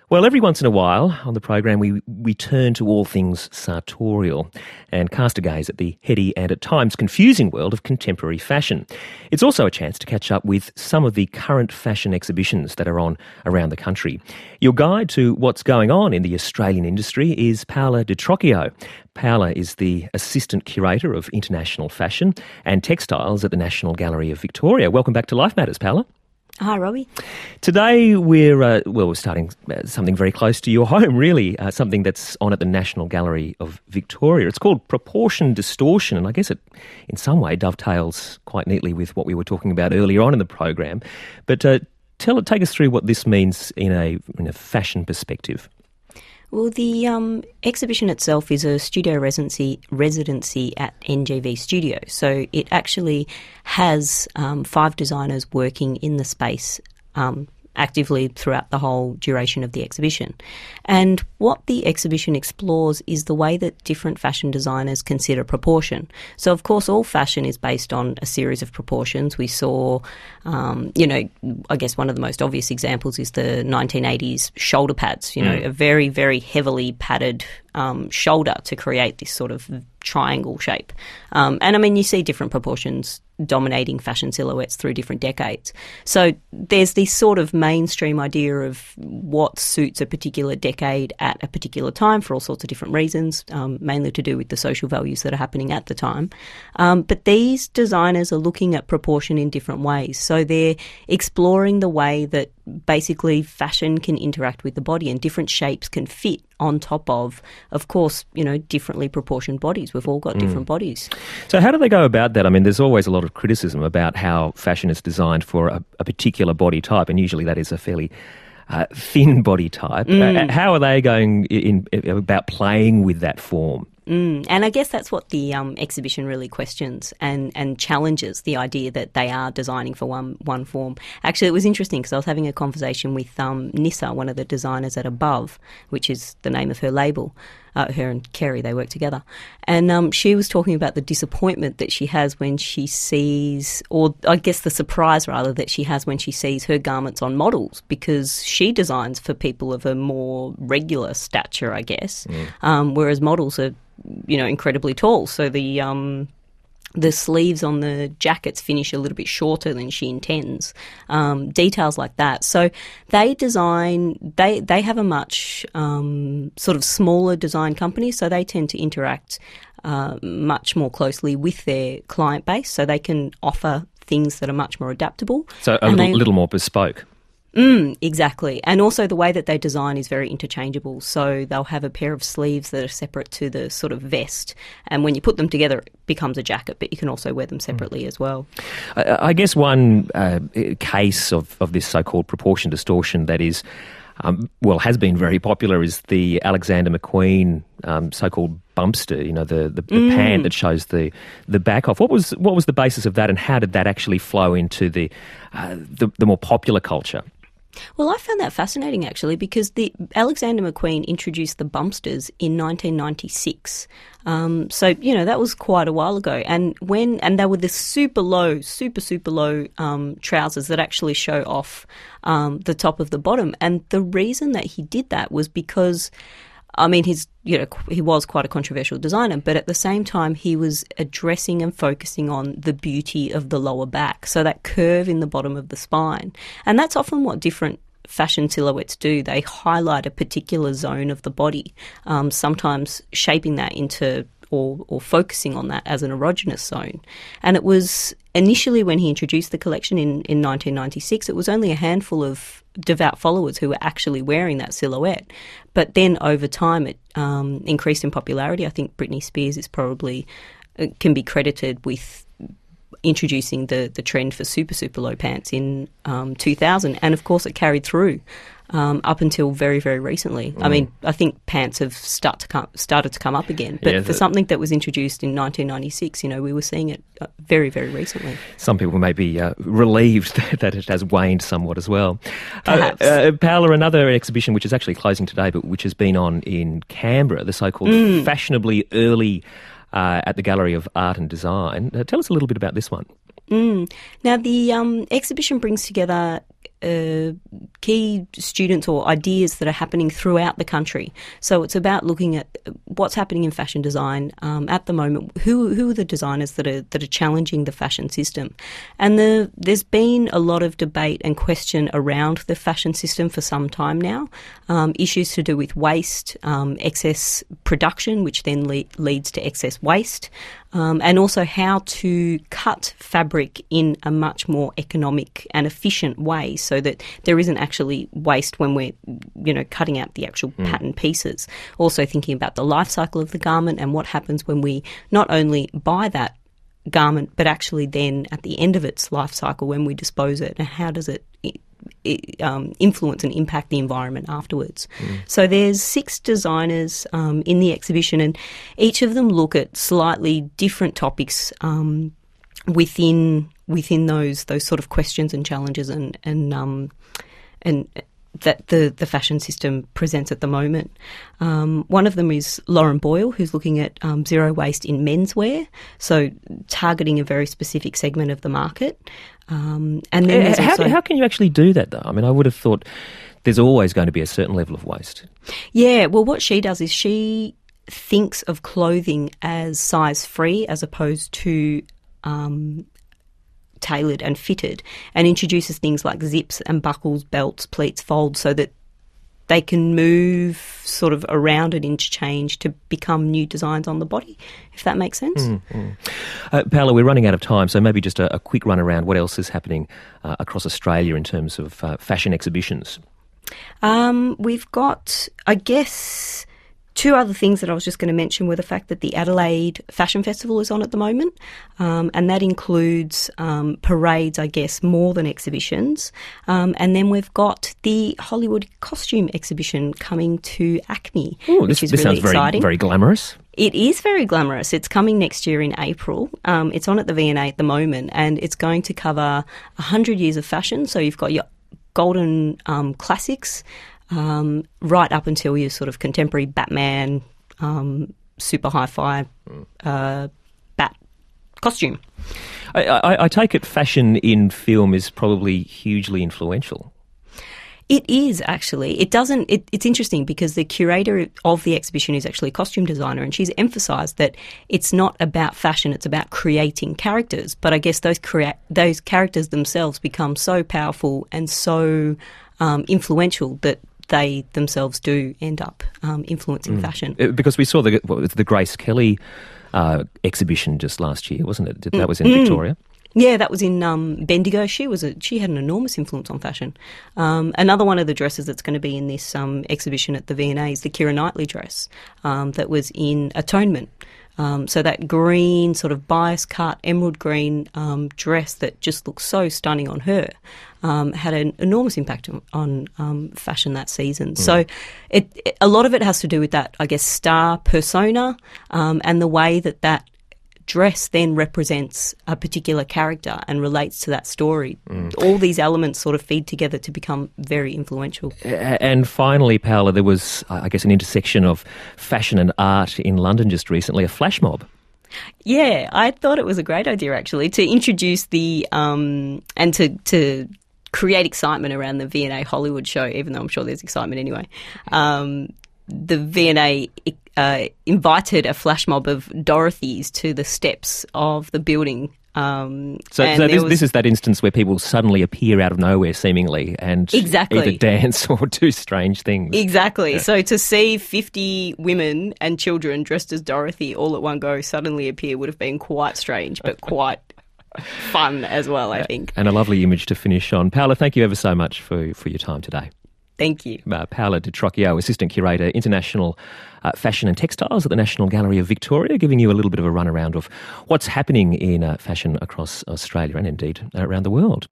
Well, every once in a while on the program we turn to all things sartorial and cast a gaze at the heady and at times confusing world of contemporary fashion. It's also a chance to catch up with some of the current fashion exhibitions that are on around the country. Your guide to what's going on in the Australian industry is Paola Di Trocchio. Paola is the Assistant Curator of International Fashion and Textiles at the National Gallery of Victoria. Welcome back to Life Matters, Paola. Hi, Robbie. Today we're starting something very close to your home, really, something that's on at the National Gallery of Victoria. It's called Proportion Distortion, and I guess it in some way dovetails quite neatly with what we were talking about earlier on in the program. But take us through what this means in a fashion perspective. Well, the exhibition itself is a studio residency at NGV Studio. So it actually has 5 designers working in the space actively throughout the whole duration of the exhibition. And what the exhibition explores is the way that different fashion designers consider proportion. So, of course, all fashion is based on a series of proportions. We saw, I guess one of the most obvious examples is the 1980s shoulder pads, a very, very heavily padded shoulder to create this sort of triangle shape. You see different proportions dominating fashion silhouettes through different decades. So there's this sort of mainstream idea of what suits a particular decade at a particular time for all sorts of different reasons, mainly to do with the social values that are happening at the time. But these designers are looking at proportion in different ways. So they're exploring the way that basically fashion can interact with the body and different shapes can fit on top of course, differently proportioned bodies. We've all got different bodies. So how do they go about that? I mean, there's always a lot of criticism about how fashion is designed for a particular body type, and usually that is a fairly thin body type. How are they going about playing with that form? And I guess that's what the exhibition really questions and challenges, the idea that they are designing for one form. Actually, it was interesting because I was having a conversation with Nissa, one of the designers at Above, which is the name of her label. Her and Kerry, they work together. And she was talking about the disappointment that she has when she sees, or I guess the surprise rather, that she has when she sees her garments on models, because she designs for people of a more regular stature, I guess, whereas models are incredibly tall. So the sleeves on the jackets finish a little bit shorter than she intends. Details like that. So they have a much sort of smaller design company, so they tend to interact much more closely with their client base, so they can offer things that are much more adaptable. So a little more bespoke. Exactly. And also the way that they design is very interchangeable. So they'll have a pair of sleeves that are separate to the sort of vest. And when you put them together, it becomes a jacket, but you can also wear them separately as well. I guess one case of this so-called proportion distortion that is, has been very popular is the Alexander McQueen so-called bumpster, the pant that shows the back off. What was the basis of that, and how did that actually flow into the more popular culture? Well, I found that fascinating, actually, because the Alexander McQueen introduced the bumpsters in 1996. So, that was quite a while ago. And they were the super low trousers that actually show off the top of the bottom. And the reason that he did that was because, he was quite a controversial designer, but at the same time he was addressing and focusing on the beauty of the lower back, so that curve in the bottom of the spine. And that's often what different fashion silhouettes do. They highlight a particular zone of the body, sometimes shaping that into or focusing on that as an erogenous zone. And it was initially, when he introduced the collection in 1996, it was only a handful of devout followers who were actually wearing that silhouette. But then over time it increased in popularity. I think Britney Spears is probably can be credited with introducing the trend for super low pants in 2000, and of course it carried through up until very, very recently. I think pants have started to come up again, but for something that was introduced in 1996, we were seeing it very, very recently. Some people may be relieved that it has waned somewhat as well. Paola, another exhibition which is actually closing today, but which has been on in Canberra, the so-called Fashionably Early at the Gallery of Art and Design. Tell us a little bit about this one. Now, the exhibition brings together key students or ideas that are happening throughout the country. So it's about looking at what's happening in fashion design at the moment. Who are the designers that are challenging the fashion system? And there's been a lot of debate and question around the fashion system for some time now. Issues to do with waste, excess production, which then leads to excess waste. And also how to cut fabric in a much more economic and efficient way so that there isn't actually waste when we're, cutting out the actual pattern pieces. Also thinking about the life cycle of the garment and what happens when we not only buy that garment, but actually then at the end of its life cycle when we dispose it, and how does it influence and impact the environment afterwards. So there's 6 designers in the exhibition, and each of them look at slightly different topics within those sort of questions and challenges and that the fashion system presents at the moment. One of them is Lauren Boyle, who's looking at zero waste in menswear, so targeting a very specific segment of the market. And then how can you actually do that, though? I mean, I would have thought there's always going to be a certain level of waste. Yeah, well, what she does is she thinks of clothing as size-free as opposed to tailored and fitted, and introduces things like zips and buckles, belts, pleats, folds, so that they can move sort of around and interchange to become new designs on the body, if that makes sense. Paola, we're running out of time, so maybe just a quick run around what else is happening across Australia in terms of fashion exhibitions. We've got, I guess, 2 other things that I was just going to mention were the fact that the Adelaide Fashion Festival is on at the moment, and that includes parades, I guess, more than exhibitions. And then we've got the Hollywood Costume Exhibition coming to Acme, which is really exciting. Sounds very glamorous. It is very glamorous. It's coming next year in April. It's on at the V&A at the moment, and it's going to cover 100 years of fashion. So you've got your golden classics, right up until your sort of contemporary Batman, super hi-fi bat costume. I take it fashion in film is probably hugely influential. It is, actually. It's interesting because the curator of the exhibition is actually a costume designer, and she's emphasised that it's not about fashion, it's about creating characters. But I guess those characters themselves become so powerful and so influential that they themselves do end up influencing fashion. Because we saw the Grace Kelly exhibition just last year, wasn't it? That was in Victoria. Yeah, that was in Bendigo. She had an enormous influence on fashion. Another one of the dresses that's going to be in this exhibition at the V&A is the Keira Knightley dress that was in Atonement. So that green, sort of bias cut, emerald green dress that just looks so stunning on her had an enormous impact on fashion that season. So a lot of it has to do with that, I guess, star persona and the way that dress then represents a particular character and relates to that story. All these elements sort of feed together to become very influential. And finally, Paola, there was, I guess, an intersection of fashion and art in London just recently, a flash mob. Yeah, I thought it was a great idea, actually, to introduce the and to create excitement around the V&A Hollywood show, even though I'm sure there's excitement anyway. The V&A invited a flash mob of Dorothys to the steps of the building. So this is that instance where people suddenly appear out of nowhere, seemingly, and either dance or do strange things. Exactly. Yeah. So to see 50 women and children dressed as Dorothy all at one go suddenly appear would have been quite strange, but quite fun as well, I think. And a lovely image to finish on. Paola, thank you ever so much for your time today. Thank you. Paola Di Trocchio, Assistant Curator, International Fashion and Textiles at the National Gallery of Victoria, giving you a little bit of a run around of what's happening in fashion across Australia and indeed around the world.